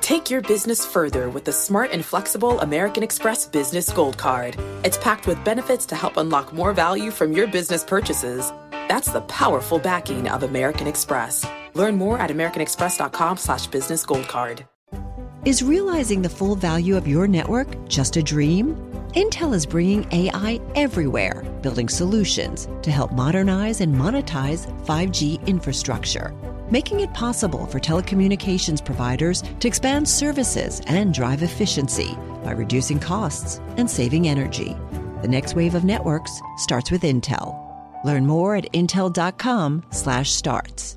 Take your business further with the smart and flexible American Express Business Gold Card. It's packed with benefits to help unlock more value from your business purchases. That's the powerful backing of American Express. Learn more at americanexpress.com/businessgoldcard. Is realizing the full value of your network just a dream? Intel is bringing AI everywhere, building solutions to help modernize and monetize 5G infrastructure, making it possible for telecommunications providers to expand services and drive efficiency by reducing costs and saving energy. The next wave of networks starts with Intel. Learn more at intel.com/starts.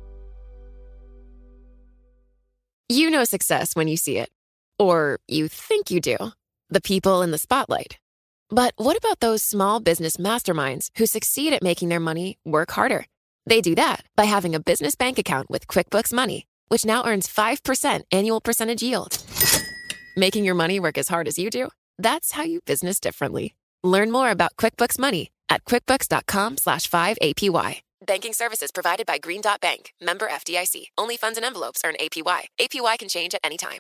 You know success when you see it. Or you think you do. The people in the spotlight. But what about those small business masterminds who succeed at making their money work harder? They do that by having a business bank account with QuickBooks Money, which now earns 5% annual percentage yield. Making your money work as hard as you do? That's how you business differently. Learn more about QuickBooks Money at quickbooks.com/5APY. Banking services provided by Green Dot Bank. Member FDIC. Only funds and envelopes earn APY. APY can change at any time.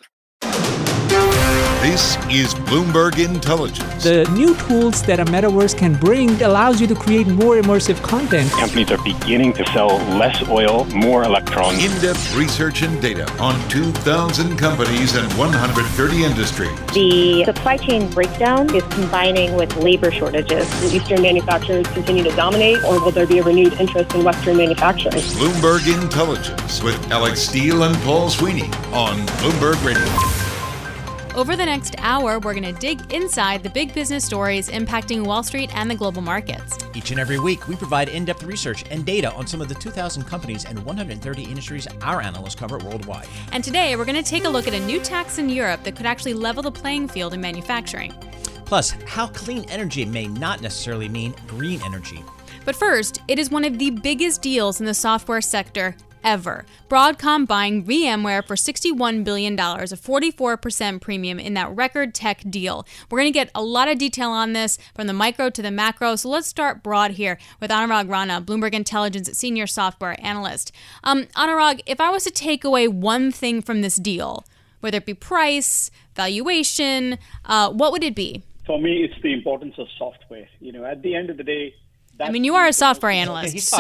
This is Bloomberg Intelligence. The new tools that a metaverse can bring allows you to create more immersive content. Companies are beginning to sell less oil, more electrons. In-depth research and data on 2,000 companies and 130 industries. The supply chain breakdown is combining with labor shortages. Will Eastern manufacturers continue to dominate, or will there be a renewed interest in Western manufacturing? Bloomberg Intelligence with Alex Steele and Paul Sweeney on Bloomberg Radio. Over the next hour, we're going to dig inside the big business stories impacting Wall Street and the global markets. Each and every week, we provide in-depth research and data on some of the 2,000 companies and 130 industries our analysts cover worldwide. And today, we're going to take a look at a new tax in Europe that could actually level the playing field in manufacturing. Plus, how clean energy may not necessarily mean green energy. But first, it is one of the biggest deals in the software sector ever. Broadcom buying VMware for $61 billion, a 44% premium in that record tech deal. We're going to get a lot of detail on this from the micro to the macro. So let's start broad here with Anurag Rana, Bloomberg Intelligence Senior Software Analyst. Anurag, if I was to take away one thing from this deal, whether it be price, valuation, what would it be? For me, it's the importance of software. You know, at the end of the day, you are a software analyst, so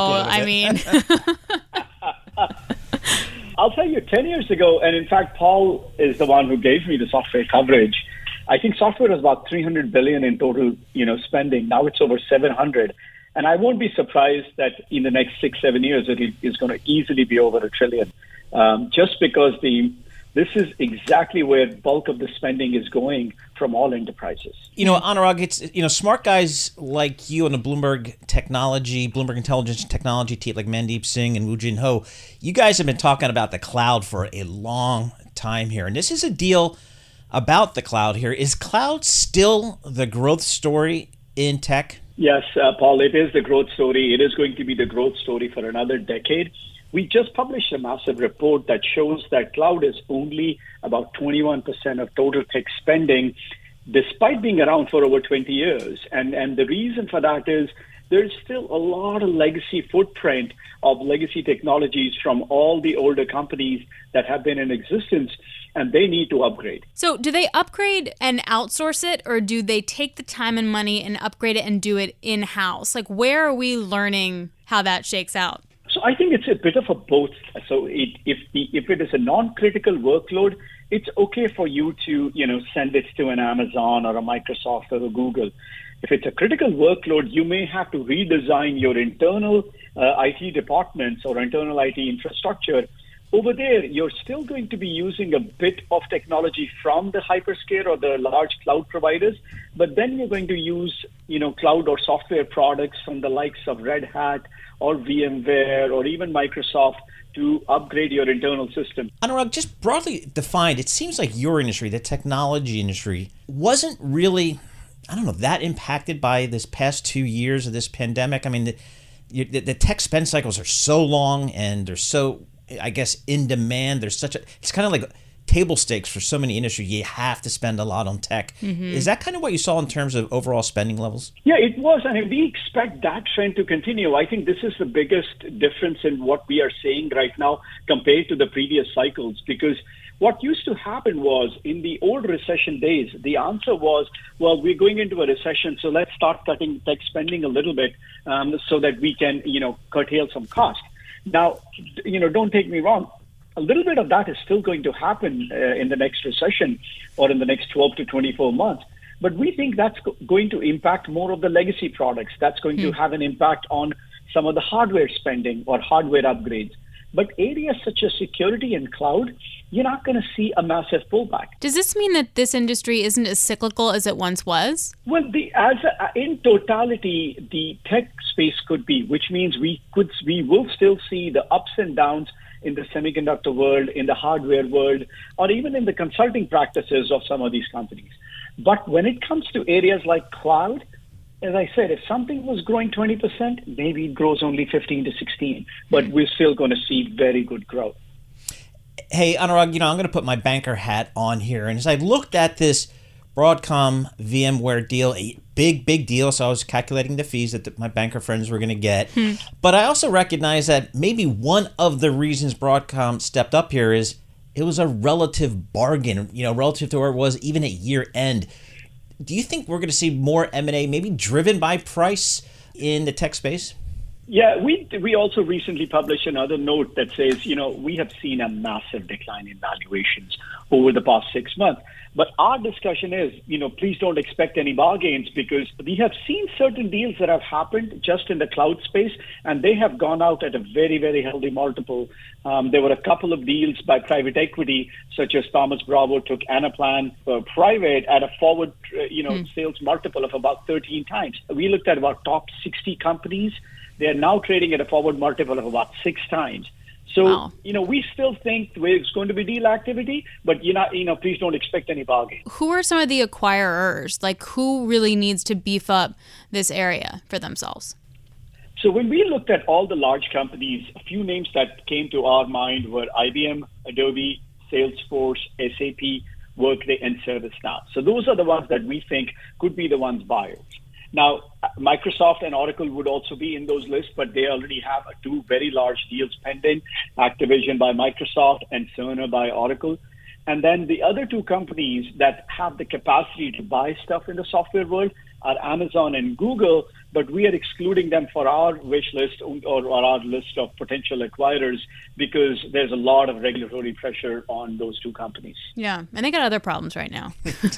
I'll tell you, 10 years ago, and in fact, Paul is the one who gave me the software coverage. I think software was about $300 billion in total, spending. Now it's over 700. And I won't be surprised that in the next 6-7 years, it is going to easily be over $1 trillion. Just because this is exactly where bulk of the spending is going from all enterprises. Anurag, it's, smart guys like you on the Bloomberg Intelligence technology team, like Mandeep Singh and Woo Jin Ho, you guys have been talking about the cloud for a long time here. And this is a deal about the cloud here. Is cloud still the growth story in tech? Yes, Paul, it is the growth story. It is going to be the growth story for another decade. We just published a massive report that shows that cloud is only about 21% of total tech spending, despite being around for over 20 years. And the reason for that is there's still a lot of legacy footprint of legacy technologies from all the older companies that have been in existence, and they need to upgrade. So do they upgrade and outsource it, or do they take the time and money and upgrade it and do it in-house? Like, where are we learning how that shakes out? So I think it's a bit of a both. So if it is a non-critical workload, it's okay for you to send it to an Amazon or a Microsoft or a Google. If it's a critical workload, you may have to redesign your internal IT departments or internal IT infrastructure. Over there, you're still going to be using a bit of technology from the hyperscale or the large cloud providers, but then you're going to use, cloud or software products from the likes of Red Hat or VMware or even Microsoft to upgrade your internal system. Anurag, just broadly defined, it seems like your industry, the technology industry, wasn't really, that impacted by this past 2 years of this pandemic. I mean, the tech spend cycles are so long and they're so, I guess, in demand. It's kind of like table stakes for so many industries. You have to spend a lot on tech. Mm-hmm. Is that kind of what you saw in terms of overall spending levels? Yeah, it was. I mean, we expect that trend to continue. I think this is the biggest difference in what we are seeing right now compared to the previous cycles, because What used to happen was, in the old recession days, the answer was, well, we're going into a recession, so let's start cutting tech spending a little bit so that we can, curtail some cost. Now, don't take me wrong. A little bit of that is still going to happen in the next recession or in the next 12 to 24 months. But we think that's going to impact more of the legacy products. That's going to have an impact on some of the hardware spending or hardware upgrades. But areas such as security and cloud, you're not going to see a massive pullback. Does this mean that this industry isn't as cyclical as it once was? Well, in totality, the tech space could be, which means we will still see the ups and downs in the semiconductor world, in the hardware world, or even in the consulting practices of some of these companies. But when it comes to areas like cloud, as I said, if something was growing 20%, maybe it grows only 15 to 16, but we're still going to see very good growth. Hey, Anurag, I'm going to put my banker hat on here. And as I looked at this Broadcom VMware deal, a big deal, so I was calculating the fees that my banker friends were going to get. But I also recognize that maybe one of the reasons Broadcom stepped up here is it was a relative bargain, relative to where it was even at year end. Do you think we're going to see more M&A, maybe driven by price in the tech space? Yeah, we also recently published another note that says, we have seen a massive decline in valuations over the past 6 months. But our discussion is, please don't expect any bargains, because we have seen certain deals that have happened just in the cloud space, and they have gone out at a very, very healthy multiple. There were a couple of deals by private equity, such as Thomas Bravo took Anaplan private at a forward, sales multiple of about 13 times. We looked at about top 60 companies. They are now trading at a forward multiple of about 6 times. So, wow. We still think there's going to be deal activity, but please don't expect any bargain. Who are some of the acquirers? Like, who really needs to beef up this area for themselves? So when we looked at all the large companies, a few names that came to our mind were IBM, Adobe, Salesforce, SAP, Workday, and ServiceNow. So those are the ones that we think could be the ones buyers. Now, Microsoft and Oracle would also be in those lists, but they already have 2 very large deals pending, Activision by Microsoft and Cerner by Oracle. And then the other 2 companies that have the capacity to buy stuff in the software world are Amazon and Google, but we are excluding them for our wish list or our list of potential acquirers because there's a lot of regulatory pressure on those 2 companies. Yeah, and they got other problems right now,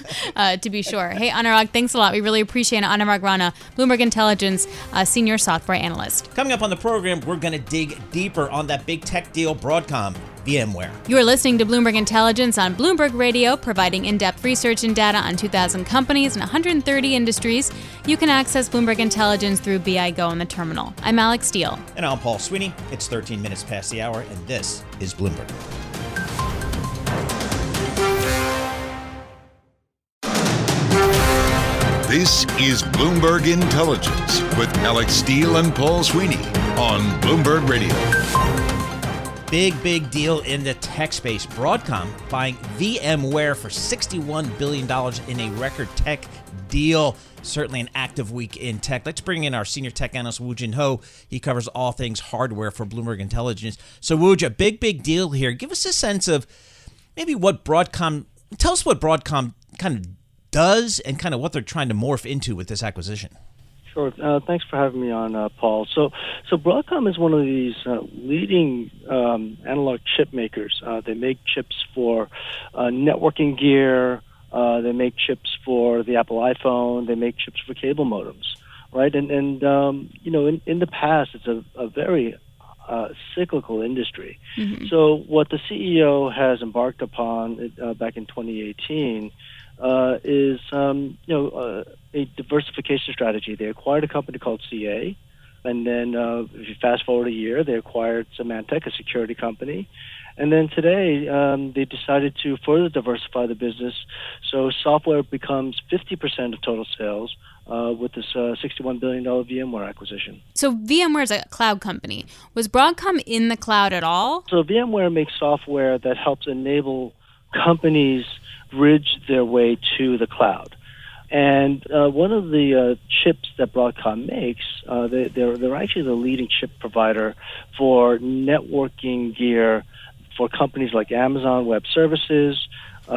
to be sure. Hey, Anurag, thanks a lot. We really appreciate it. Anurag Rana, Bloomberg Intelligence, Senior Software Analyst. Coming up on the program, we're going to dig deeper on that big tech deal, Broadcom, VMware. You are listening to Bloomberg Intelligence on Bloomberg Radio, providing in-depth research and data on 2,000 companies and 130 industries. You can access Bloomberg Intelligence through BI Go on the terminal. I'm Alex Steele. And I'm Paul Sweeney. It's 13 minutes past the hour, and this is Bloomberg. This is Bloomberg Intelligence with Alex Steele and Paul Sweeney on Bloomberg Radio. Big deal in the tech space. Broadcom buying VMware for $61 billion in a record tech deal. Certainly an active week in tech. Let's bring in our senior tech analyst, Woo Jin Ho. He covers all things hardware for Bloomberg Intelligence. So, Woo, a big deal here. Give us a sense of maybe what Broadcom, tell us what Broadcom kind of does and kind of what they're trying to morph into with this acquisition. Sure. Thanks for having me on, Paul. So Broadcom is one of these leading analog chip makers. They make chips for networking gear. They make chips for the Apple iPhone. They make chips for cable modems, right? And in the past, it's a very cyclical industry. Mm-hmm. So what the CEO has embarked upon back in 2018 is a diversification strategy. They acquired a company called CA, and then if you fast forward a year, they acquired Symantec, a security company. And then today, they decided to further diversify the business. So software becomes 50% of total sales with this $61 billion VMware acquisition. So VMware is a cloud company. Was Broadcom in the cloud at all? So VMware makes software that helps enable companies bridge their way to the cloud. And one of the chips that Broadcom makes, they're actually the leading chip provider for networking gear for companies like Amazon Web Services,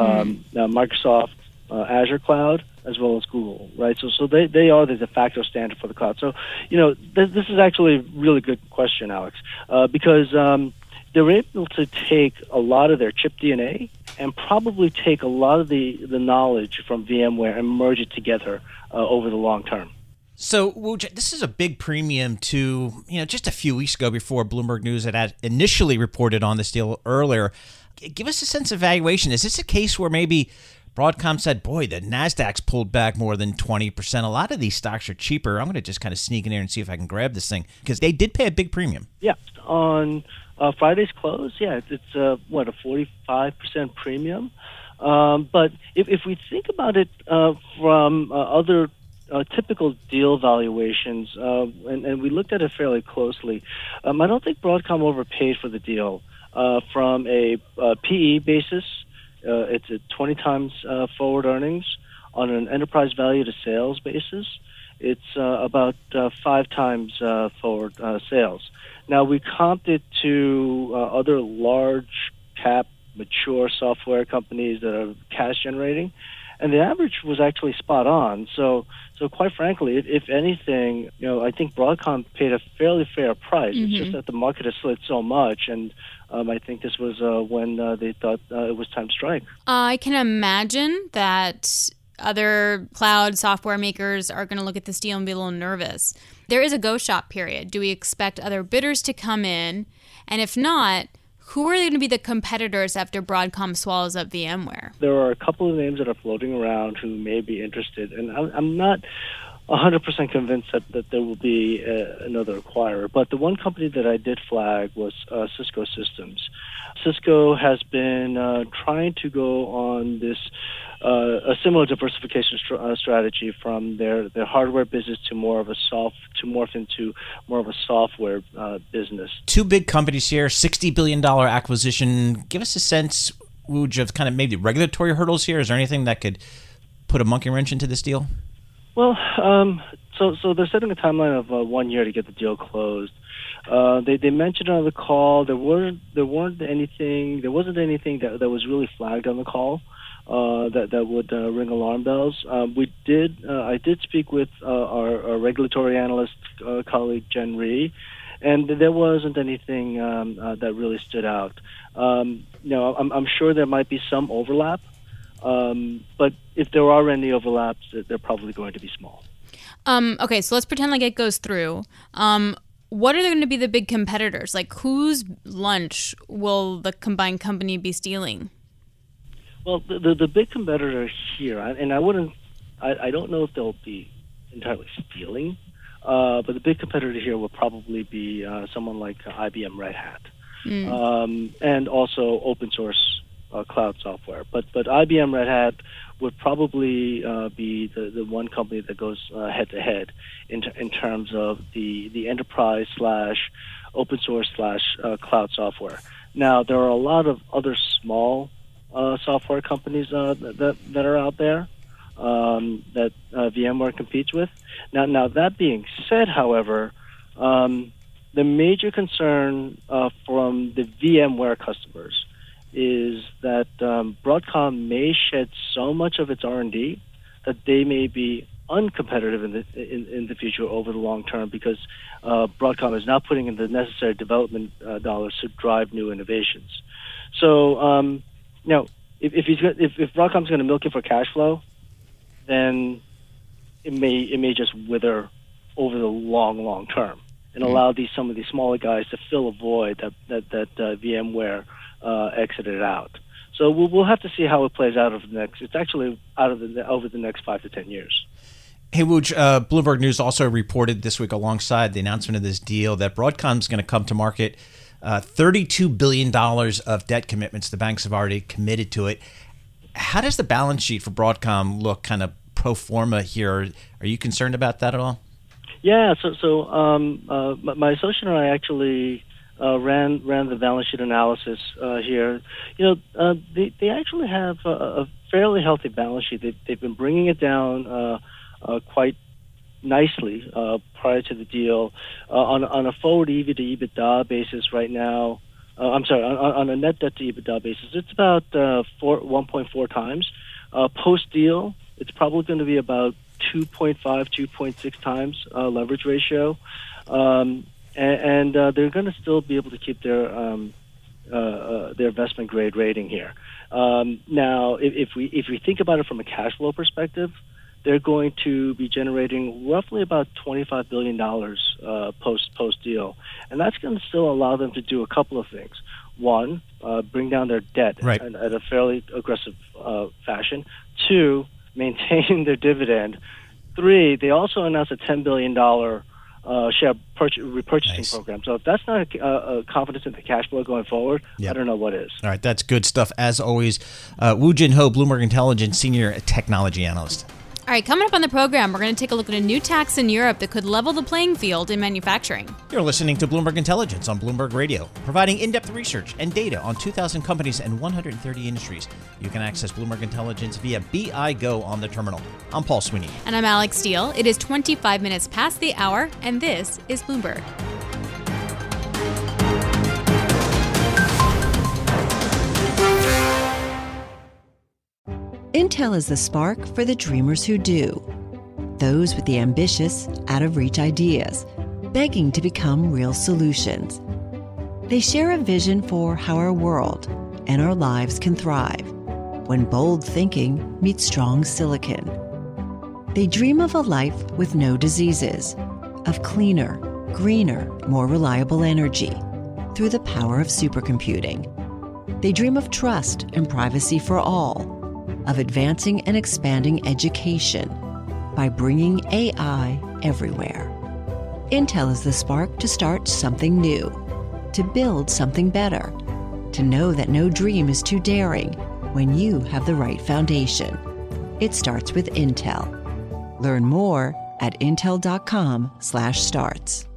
Microsoft Azure Cloud, as well as Google, right? So they are the de facto standard for the cloud. So, this is actually a really good question, Alex, because they're able to take a lot of their chip DNA and probably take a lot of the knowledge from VMware and merge it together over the long term. So, Wooj, this is a big premium to, just a few weeks ago before Bloomberg News had initially reported on this deal earlier. Give us a sense of valuation. Is this a case where maybe Broadcom said, boy, the NASDAQ's pulled back more than 20%. A lot of these stocks are cheaper. I'm going to just kind of sneak in here and see if I can grab this thing, because they did pay a big premium. Yeah. On Friday's close, it's a 45% premium. But if we think about it from other typical deal valuations, and we looked at it fairly closely, I don't think Broadcom overpaid for the deal. From a PE basis, it's at 20 times forward earnings. On an enterprise value to sales basis, it's about 5 times forward sales. Now, we comped it to other large cap, mature software companies that are cash generating, and the average was actually spot on. So quite frankly, if anything, I think Broadcom paid a fairly fair price. It's just that the market has slid so much, and I think this was when they thought it was time to strike. I can imagine that other cloud software makers are going to look at this deal and be a little nervous. There is a go shop period. Do we expect other bidders to come in? And if not, who are going to be the competitors after Broadcom swallows up VMware? There are a couple of names that are floating around who may be interested, and I'm not 100% convinced that there will be another acquirer. But the one company that I did flag was Cisco Systems. Cisco has been trying to go on this a similar diversification strategy from their hardware business to morph into more of a software business. Two big companies here, $60 billion acquisition. Give us a sense, Wooj, of kind of maybe regulatory hurdles here. Is there anything that could put a monkey wrench into this deal? Well, so they're setting a timeline of 1 year to get the deal closed. They mentioned on the call there wasn't anything that was really flagged on the call that would ring alarm bells. I did speak with our regulatory analyst colleague Jen Rhee, and there wasn't anything that really stood out. I'm sure there might be some overlap. But if there are any overlaps, they're probably going to be small. Okay, so let's pretend like it goes through. What are going to be the big competitors? Like, whose lunch will the combined company be stealing? Well, the big competitor here, and I don't know if they'll be entirely stealing, but the big competitor here will probably be someone like IBM Red Hat, and also open source cloud software. But IBM Red Hat would probably be the one company that goes head to head in terms of the enterprise / open source / cloud software. Now, there are a lot of other small software companies that are out there that VMware competes with. Now that being said, however, the major concern from the VMware customers is that Broadcom may shed so much of its R&D that they may be uncompetitive in the future over the long term, because Broadcom is now putting in the necessary development dollars to drive new innovations. So, if Broadcom's going to milk it for cash flow, then it may just wither over the long term and allow some of these smaller guys to fill a void that VMware exited out. So we'll have to see how it plays out over the next 5 to 10 years. Hey, Wooj, Bloomberg News also reported this week alongside the announcement of this deal that Broadcom's going to come to market $32 billion of debt commitments. The banks have already committed to it. How does the balance sheet for Broadcom look kind of pro forma here? Are you concerned about that at all? Yeah, so my associate and I actually ran the balance sheet analysis here. They actually have a fairly healthy balance sheet. They've been bringing it down quite nicely prior to the deal. On a forward EV to EBITDA basis right now, on a net debt to EBITDA basis, it's about 1.4 times. Post deal, it's probably going to be about 2.5, 2.6 times leverage ratio, and they're going to still be able to keep their investment grade rating here. Now, if we think about it from a cash flow perspective, they're going to be generating roughly about $25 billion post deal, and that's going to still allow them to do a couple of things. One, bring down their debt at a fairly aggressive fashion. Two, maintain their dividend. Three, they also announced a $10 billion share repurchasing program. So if that's not a confidence in the cash flow going forward, I don't know what is. All right, that's good stuff. As always, Woo Jin Ho, Bloomberg Intelligence Senior Technology Analyst. All right, coming up on the program, we're going to take a look at a new tax in Europe that could level the playing field in manufacturing. You're listening to Bloomberg Intelligence on Bloomberg Radio, providing in-depth research and data on 2,000 companies and 130 industries. You can access Bloomberg Intelligence via BI Go on the terminal. I'm Paul Sweeney. And I'm Alex Steele. It is 25 minutes past the hour, and this is Bloomberg. Intel is the spark for the dreamers who do. Those with the ambitious, out-of-reach ideas, begging to become real solutions. They share a vision for how our world and our lives can thrive when bold thinking meets strong silicon. They dream of a life with no diseases, of cleaner, greener, more reliable energy through the power of supercomputing. They dream of trust and privacy for all, of advancing and expanding education by bringing AI everywhere. Intel is the spark to start something new, to build something better, to know that no dream is too daring when you have the right foundation. It starts with Intel. Learn more at intel.com/starts.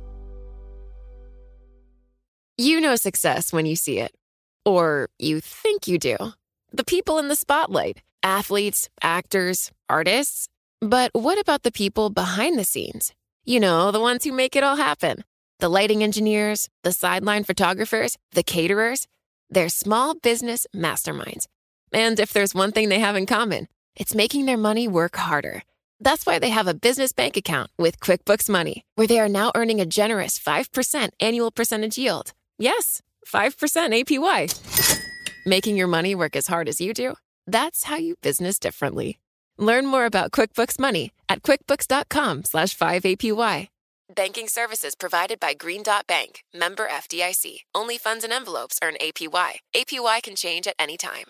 You know success when you see it. Or you think you do. The people in the spotlight. Athletes, actors, artists. But what about the people behind the scenes? You know, the ones who make it all happen. The lighting engineers, the sideline photographers, the caterers. They're small business masterminds. And if there's one thing they have in common, it's making their money work harder. That's why they have a business bank account with QuickBooks Money, where they are now earning a generous 5% annual percentage yield. Yes, 5% APY. Making your money work as hard as you do? That's how you business differently. Learn more about QuickBooks Money at quickbooks.com/5APY. Banking services provided by Green Dot Bank, member FDIC. Only funds and envelopes earn APY. APY can change at any time.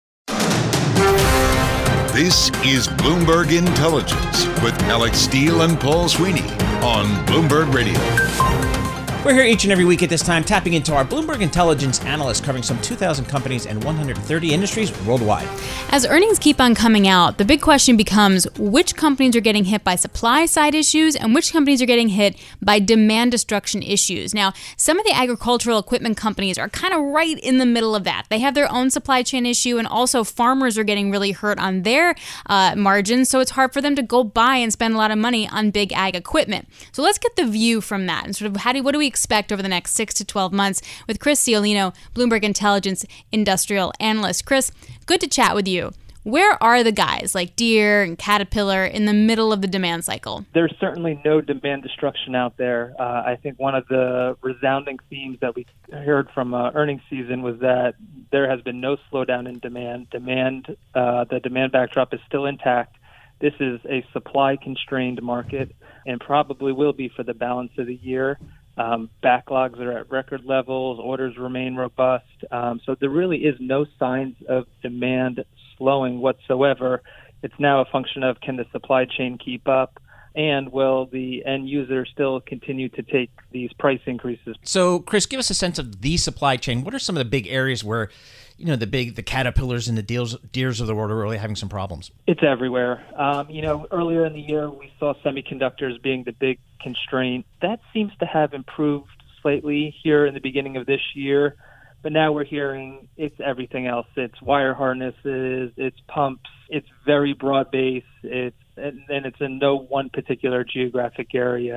This is Bloomberg Intelligence with Alex Steele and Paul Sweeney on Bloomberg Radio. We're here each and every week at this time, tapping into our Bloomberg Intelligence analysts covering some 2,000 companies and 130 industries worldwide. As earnings keep on coming out, the big question becomes which companies are getting hit by supply side issues and which companies are getting hit by demand destruction issues. Now, some of the agricultural equipment companies are kind of right in the middle of that. They have their own supply chain issue, and also farmers are getting really hurt on their margins, so it's hard for them to go buy and spend a lot of money on big ag equipment. So let's get the view from that and sort of what do we expect over the next 6 to 12 months with Chris Ciolino, Bloomberg Intelligence Industrial Analyst. Chris, good to chat with you. Where are the guys like Deere and Caterpillar in the middle of the demand cycle? There's certainly no demand destruction out there. I think one of the resounding themes that we heard from earnings season was that there has been no slowdown in demand. The demand backdrop is still intact. This is a supply-constrained market and probably will be for the balance of the year. Backlogs are at record levels. Orders remain robust. So there really is no signs of demand slowing whatsoever. It's now a function of can the supply chain keep up, and will the end user still continue to take these price increases? So, Chris, give us a sense of the supply chain. What are some of the big areas where, you know, the Caterpillars and the Deeres of the world are really having some problems? It's everywhere. Earlier in the year, we saw semiconductors being the big constraint. That seems to have improved slightly here in the beginning of this year. But now we're hearing it's everything else. It's wire harnesses, it's pumps, it's very broad-based, and it's in no one particular geographic area.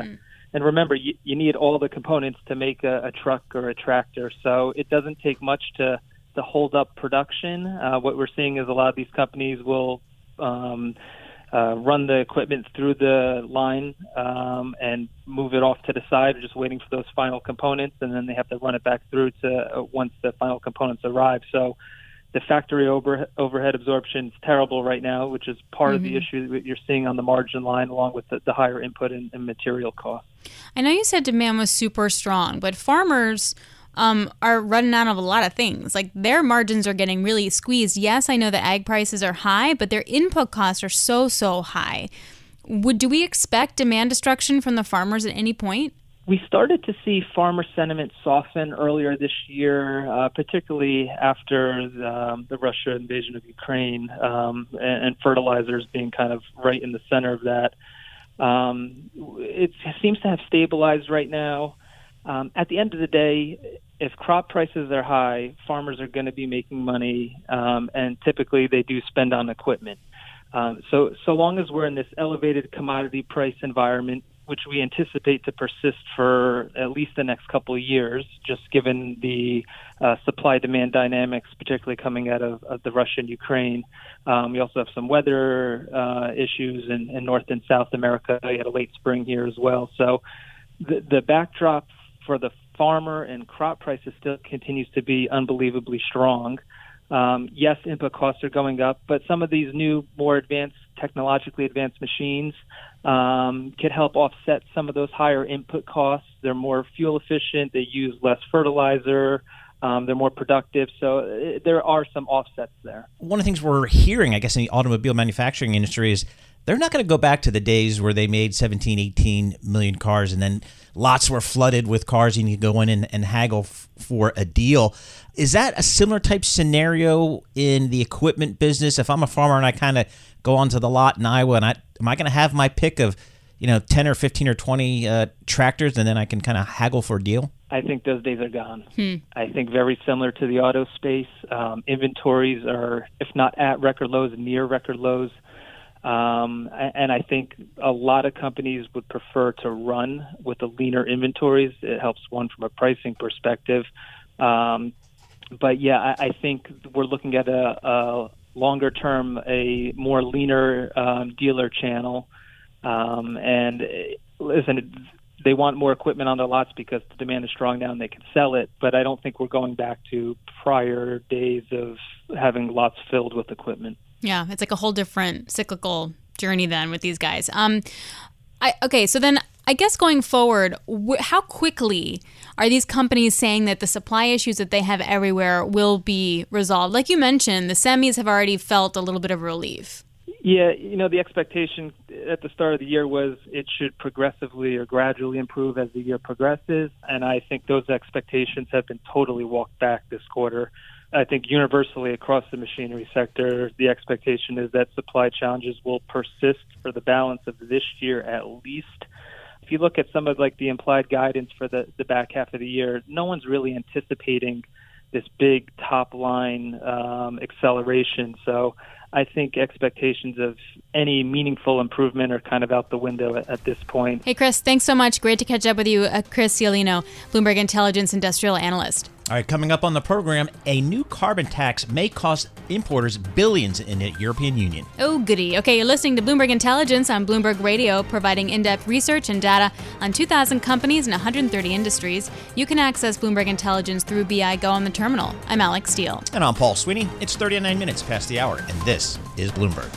And remember, you need all the components to make a truck or a tractor. So it doesn't take much to hold up production. What we're seeing is a lot of these companies will run the equipment through the line and move it off to the side, just waiting for those final components, and then they have to run it back through to once the final components arrive. So the factory overhead absorption is terrible right now, which is part of the issue that you're seeing on the margin line, along with the higher input and material costs. I know you said demand was super strong, but farmers are running out of a lot of things. Like, their margins are getting really squeezed. Yes, I know the ag prices are high, but their input costs are so high. Do we expect demand destruction from the farmers at any point? We started to see farmer sentiment soften earlier this year, particularly after the Russia invasion of Ukraine, and fertilizers being kind of right in the center of that. It seems to have stabilized right now. At the end of the day, if crop prices are high, farmers are going to be making money, and typically they do spend on equipment. So long as we're in this elevated commodity price environment, which we anticipate to persist for at least the next couple of years, just given the supply-demand dynamics, particularly coming out of the Russia and Ukraine. We also have some weather issues in North and South America. We had a late spring here as well. So the backdrop for the farmer and crop prices still continues to be unbelievably strong. Yes, input costs are going up, but some of these new, more technologically advanced machines could help offset some of those higher input costs. They're more fuel efficient. They use less fertilizer. They're more productive. So there are some offsets there. One of the things we're hearing, I guess, in the automobile manufacturing industry is they're not going to go back to the days where they made 17, 18 million cars and then lots were flooded with cars and you could go in and haggle for a deal. Is that a similar type scenario in the equipment business? If I'm a farmer and I kind of go onto the lot in Iowa and am I going to have my pick of 10 or 15 or 20 tractors and then I can kind of haggle for a deal? I think those days are gone. I think very similar to the auto space. Inventories are, if not at record lows, near record lows. And I think a lot of companies would prefer to run with the leaner inventories. It helps one from a pricing perspective. But yeah, I think we're looking at a longer term, a more leaner dealer channel. And listen, they want more equipment on their lots because the demand is strong now and they can sell it. But I don't think we're going back to prior days of having lots filled with equipment. Yeah, it's like a whole different cyclical journey then with these guys. Okay, so then I guess going forward, how quickly are these companies saying that the supply issues that they have everywhere will be resolved? Like you mentioned, the semis have already felt a little bit of relief. Yeah, the expectation at the start of the year was it should progressively or gradually improve as the year progresses, and I think those expectations have been totally walked back this quarter. I think universally across the machinery sector, the expectation is that supply challenges will persist for the balance of this year at least. If you look at some of the implied guidance for the back half of the year, no one's really anticipating this big top line acceleration. So I think expectations of any meaningful improvement are kind of out the window at this point. Hey, Chris, thanks so much. Great to catch up with you. Chris Cialino, Bloomberg Intelligence Industrial Analyst. All right, coming up on the program, a new carbon tax may cost importers billions in the European Union. Oh, goody. Okay, you're listening to Bloomberg Intelligence on Bloomberg Radio, providing in-depth research and data on 2,000 companies and 130 industries. You can access Bloomberg Intelligence through BI Go on the terminal. I'm Alex Steele. And I'm Paul Sweeney. It's 39 minutes past the hour, and this is Bloomberg.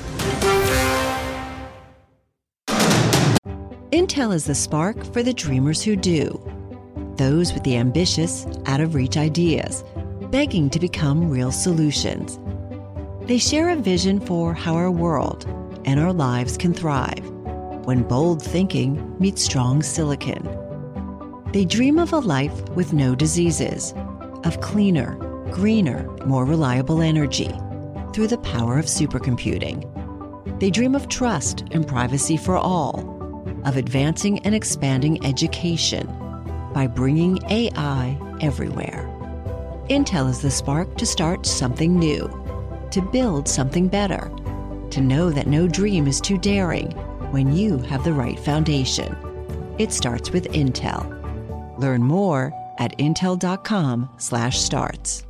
Intel is the spark for the dreamers who do. Those with the ambitious, out-of-reach ideas, begging to become real solutions. They share a vision for how our world and our lives can thrive when bold thinking meets strong silicon. They dream of a life with no diseases, of cleaner, greener, more reliable energy through the power of supercomputing. They dream of trust and privacy for all, of advancing and expanding education by bringing AI everywhere. Intel is the spark to start something new, to build something better, to know that no dream is too daring when you have the right foundation. it starts with Intel. Learn more at intel.com/starts.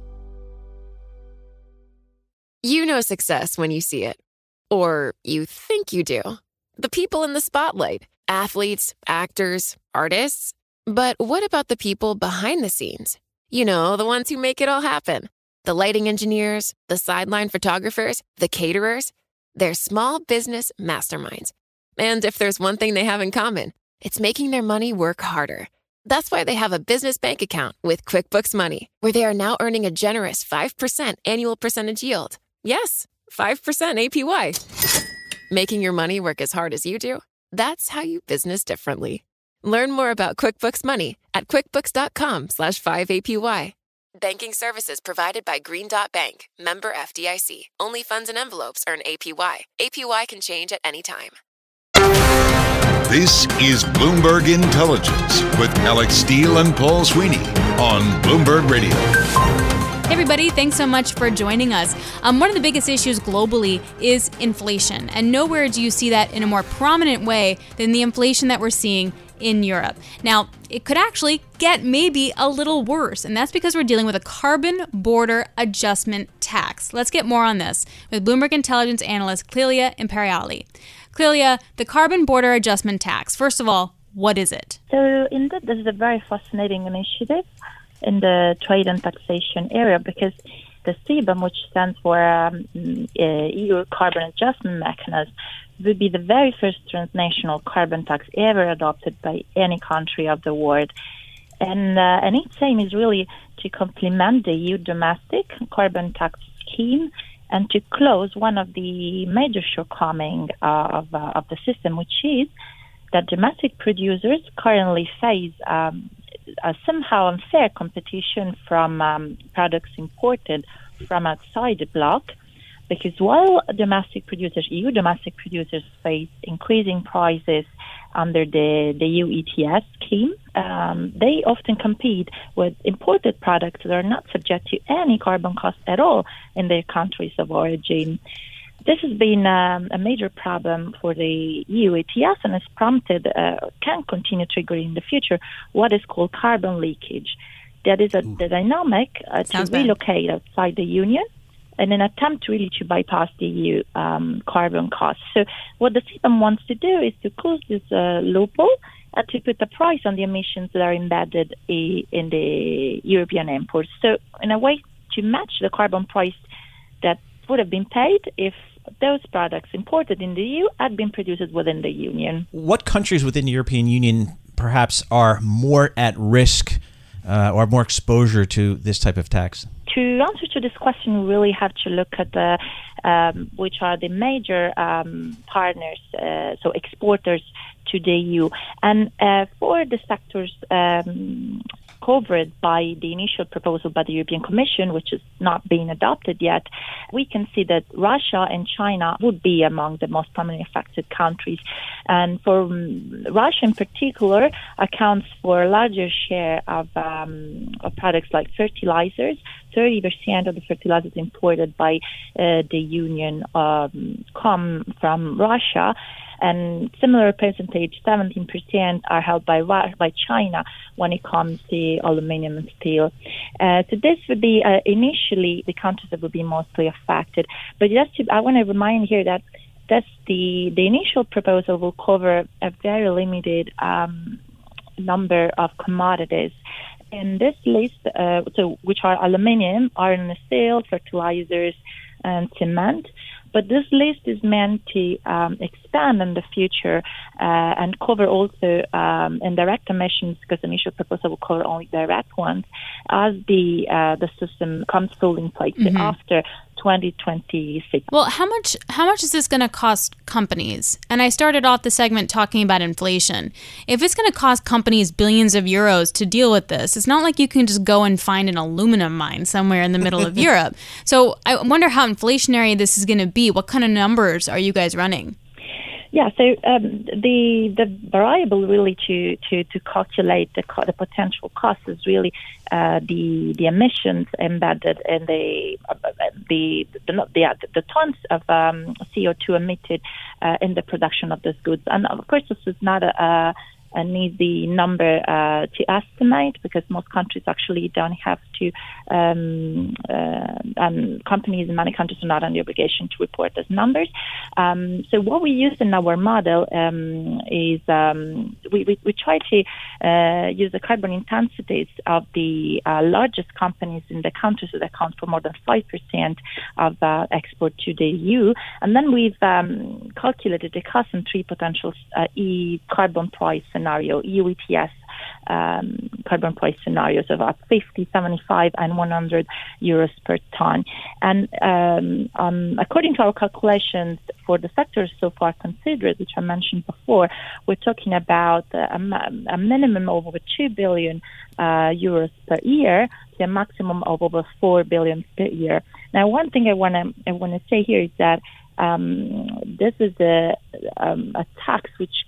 You know success when you see it. Or you think you do. The people in the spotlight. Athletes, actors, artists. But what about the people behind the scenes? You know, the ones who make it all happen. The lighting engineers, the sideline photographers, the caterers. They're small business masterminds. And if there's one thing they have in common, it's making their money work harder. That's why they have a business bank account with QuickBooks Money, where they are now earning a generous 5% annual percentage yield. Yes, 5% APY. Making your money work as hard as you do? That's how you business differently. Learn more about QuickBooks Money at quickbooks.com/5APY. Banking services provided by Green Dot Bank, member FDIC. Only funds and envelopes earn APY. APY can change at any time. This is Bloomberg Intelligence with Alex Steele and Paul Sweeney on Bloomberg Radio. Hey everybody, thanks so much for joining us. One of the biggest issues globally is inflation, and nowhere do you see that in a more prominent way than the inflation that we're seeing in Europe. Now, it could actually get maybe a little worse, and that's because we're dealing with a carbon border adjustment tax. Let's get more on this with Bloomberg Intelligence analyst Clelia Imperiali. Clelia, the carbon border adjustment tax, first of all, what is it? So indeed, this is a very fascinating initiative in the trade and taxation area, because the CBAM, which stands for EU Carbon Adjustment Mechanism, would be the very first transnational carbon tax ever adopted by any country of the world. And its aim is really to complement the EU domestic carbon tax scheme and to close one of the major shortcomings of the system, which is that domestic producers currently face a somehow unfair competition from products imported from outside the bloc, because while domestic producers, EU domestic producers, face increasing prices under the EU ETS scheme, they often compete with imported products that are not subject to any carbon cost at all in their countries of origin. This has been a major problem for the EU ETS, and has prompted, can continue triggering in the future, what is called carbon leakage. That is the dynamic to relocate outside the Union in an attempt really to bypass the EU carbon costs. So what the CBAM wants to do is to close this loophole and to put a price on the emissions that are embedded in the European imports. So in a way to match the carbon price that would have been paid if those products imported in the EU had been produced within the Union. What countries within the European Union perhaps are more at risk or more exposure to this type of tax? To answer to this question, we really have to look at which are the major partners, so exporters to the EU. And for the sectors covered by the initial proposal by the European Commission, which has not been adopted yet, we can see that Russia and China would be among the most prominently affected countries. And for Russia in particular, accounts for a larger share of products like fertilizers. 30% of the fertilizers imported by the Union come from Russia. And similar percentage, 17%, are held by China when it comes to aluminum and steel. So this would be initially the countries that would be mostly affected. But I want to remind here that the initial proposal will cover a very limited number of commodities. And this list, which are aluminum, iron and steel, fertilizers, and cement. But this list is meant to expand in the future and cover also indirect emissions, because the initial proposal will cover only direct ones, as the system comes fully in place after 2026. Well, how much is this going to cost companies? And I started off the segment talking about inflation. If it's going to cost companies billions of euros to deal with this, it's not like you can just go and find an aluminum mine somewhere in the middle of Europe. So I wonder how inflationary this is going to be. What kind of numbers are you guys running? Yeah, so the variable really to calculate the potential cost is really the emissions embedded in the tons of CO2 emitted in the production of these goods. And of course, this is not a an easy number to estimate, because most countries actually don't have to, and companies in many countries are not under obligation to report those numbers. So what we use in our model is we try to use the carbon intensities of the largest companies in the countries that account for more than 5% of export to the EU, and then we've calculated the cost in three potential carbon price scenario, EU ETS carbon price scenarios of 50, 75, and 100 euros per ton. And according to our calculations for the sectors so far considered, which I mentioned before, we're talking about a minimum of over 2 billion euros per year to a maximum of over 4 billion per year. Now, one thing I want to say here is that this is a tax which,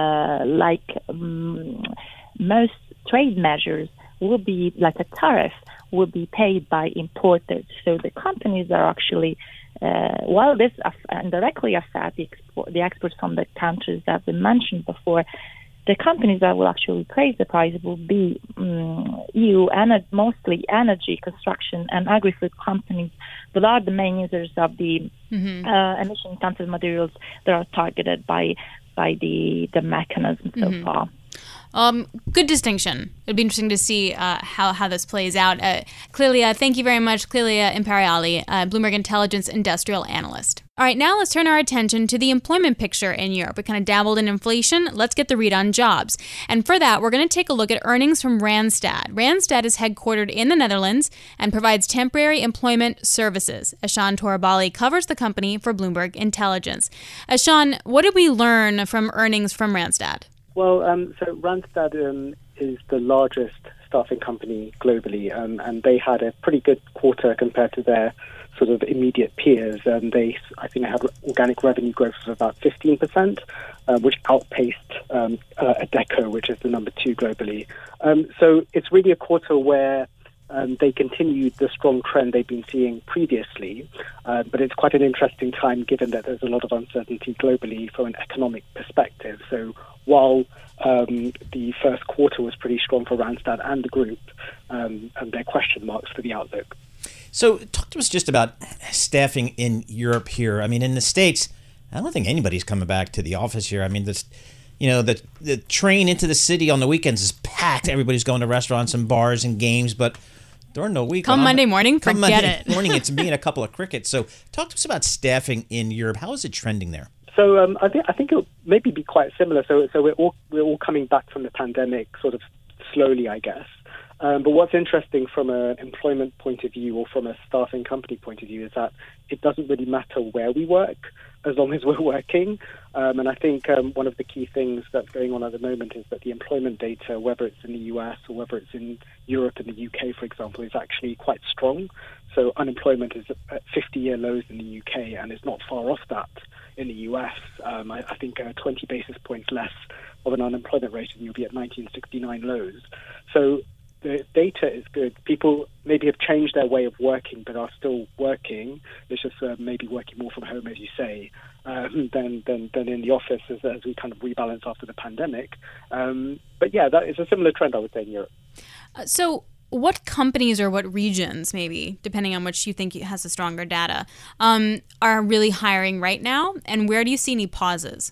most trade measures, will be like a tariff, will be paid by importers. So the companies are actually, while this indirectly affects the exports from the countries that we mentioned before, the companies that will actually raise the price will be EU and mostly energy, construction, and agri-food companies that are the main users of the emission-intensive materials that are targeted by the mechanism so far. Good distinction. It'd be interesting to see how this plays out. Clelia, thank you very much. Clelia Imperiali, Bloomberg Intelligence industrial analyst. All right, now let's turn our attention to the employment picture in Europe. We kind of dabbled in inflation. Let's get the read on jobs. And for that, we're going to take a look at earnings from Randstad. Randstad is headquartered in the Netherlands and provides temporary employment services. Ashan Torabali covers the company for Bloomberg Intelligence. Ashan, what did we learn from earnings from Randstad? Well, so Randstad is the largest staffing company globally, and they had a pretty good quarter compared to their sort of immediate peers. I think they had organic revenue growth of about 15%, which outpaced Adecco, which is the number 2 globally. So it's really a quarter where they continued the strong trend they've been seeing previously, but it's quite an interesting time given that there's a lot of uncertainty globally from an economic perspective. So while the first quarter was pretty strong for Randstad and the group, and there are question marks for the outlook. So talk to us just about staffing in Europe here. I mean, in the States, I don't think anybody's coming back to the office here. I mean, the train into the city on the weekends is packed. Everybody's going to restaurants and bars and games, but during the week, Monday morning, forget it. Morning, it's me and a couple of crickets. So talk to us about staffing in Europe. How is it trending there? So I think it'll maybe be quite similar. So we're all coming back from the pandemic sort of slowly, I guess. But what's interesting from an employment point of view or from a staffing company point of view is that it doesn't really matter where we work as long as we're working. And I think one of the key things that's going on at the moment is that the employment data, whether it's in the US or whether it's in Europe and the UK, for example, is actually quite strong. So unemployment is at 50-year lows in the UK and is not far off that in the US. I think 20 basis points less of an unemployment rate and you'll be at 1969 lows. So the data is good. People maybe have changed their way of working but are still working. It's just maybe working more from home, as you say, than in the office as we kind of rebalance after the pandemic. But yeah, that is a similar trend, I would say, in Europe. So what companies or what regions, maybe, depending on which you think has the stronger data, are really hiring right now? And where do you see any pauses?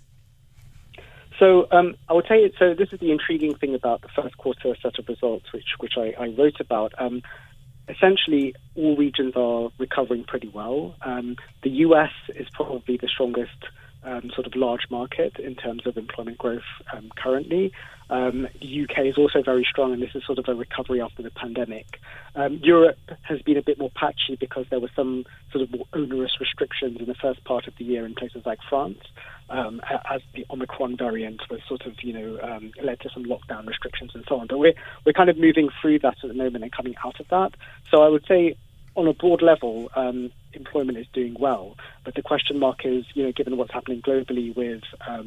So I would say, so this is the intriguing thing about the first quarter set of results, which I wrote about. Essentially, all regions are recovering pretty well. The US is probably the strongest sort of large market in terms of employment growth currently. The UK is also very strong, and this is sort of a recovery after the pandemic. Europe has been a bit more patchy because there were some sort of more onerous restrictions in the first part of the year in places like France, as the Omicron variant was sort of, led to some lockdown restrictions and so on. But we're kind of moving through that at the moment and coming out of that. So I would say, on a broad level, employment is doing well, but the question mark is, given what's happening globally with,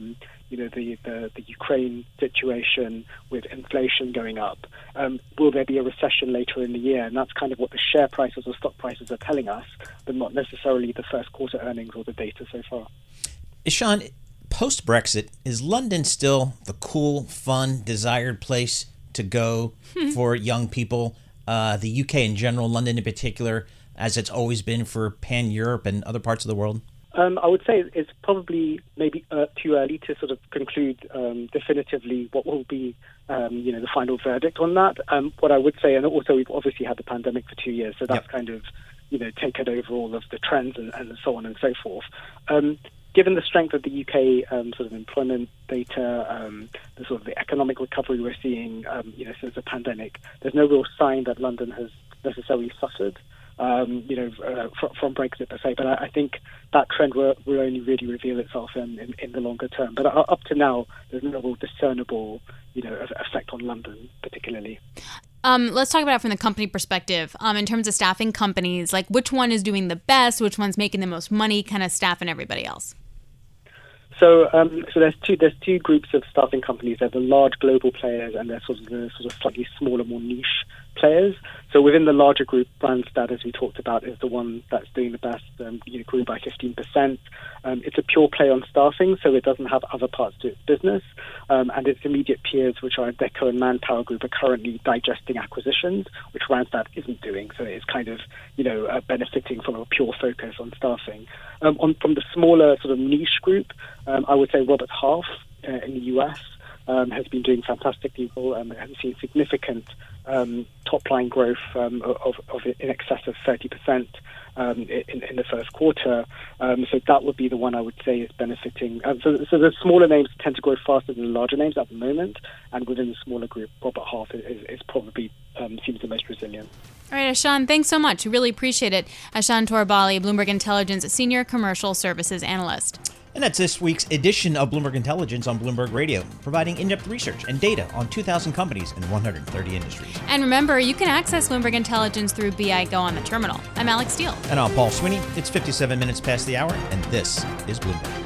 the Ukraine situation, with inflation going up, will there be a recession later in the year? And that's kind of what the share prices or stock prices are telling us, but not necessarily the first quarter earnings or the data so far. Ishan, Post-Brexit, is London still the cool, fun, desired place to go for young people? The UK in general, London in particular, as it's always been for pan-Europe and other parts of the world? I would say it's probably maybe too early to sort of conclude definitively what will be, the final verdict on that. What I would say, and also we've obviously had the pandemic for 2 years, so that's kind of, taken over all of the trends and so on and so forth. Given the strength of the UK sort of employment data, the sort of the economic recovery we're seeing, since the pandemic, there's no real sign that London has necessarily suffered. From Brexit per se, but I think that trend will only really reveal itself in the longer term. But up to now, there's no real discernible, effect on London particularly. Let's talk about it from the company perspective. In terms of staffing companies, like which one is doing the best, which one's making the most money, kind of staffing everybody else? So there's two groups of staffing companies. There's the large global players, and there's sort of slightly smaller, more niche players. So within the larger group, Randstad, as we talked about, is the one that's doing the best. Grew by 15%. It's a pure play on staffing, so it doesn't have other parts to its business. And its immediate peers, which are Adecco and Manpower Group, are currently digesting acquisitions, which Randstad isn't doing. So it's kind of benefiting from a pure focus on staffing. From the smaller sort of niche group, I would say Robert Half in the US has been doing fantastically well and has seen significant top-line growth of in excess of 30% in the first quarter. So that would be the one I would say is benefiting. So the smaller names tend to grow faster than the larger names at the moment, and within the smaller group, Robert Half is probably seems the most resilient. All right, Ashan, thanks so much. We really appreciate it. Ashan Torabali, Bloomberg Intelligence Senior Commercial Services Analyst. And that's this week's edition of Bloomberg Intelligence on Bloomberg Radio, providing in-depth research and data on 2,000 companies in 130 industries. And remember, you can access Bloomberg Intelligence through BI Go on the terminal. I'm Alex Steele. And I'm Paul Sweeney. It's 57 minutes past the hour, and this is Bloomberg.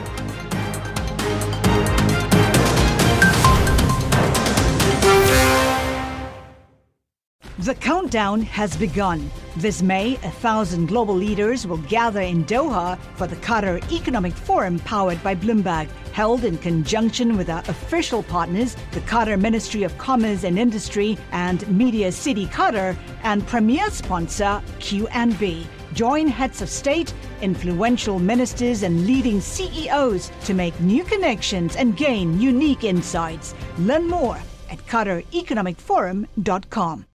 The countdown has begun. This May, 1,000 global leaders will gather in Doha for the Qatar Economic Forum powered by Bloomberg, held in conjunction with our official partners, the Qatar Ministry of Commerce and Industry and Media City Qatar, and premier sponsor QNB. Join heads of state, influential ministers, and leading CEOs to make new connections and gain unique insights. Learn more at QatarEconomicForum.com.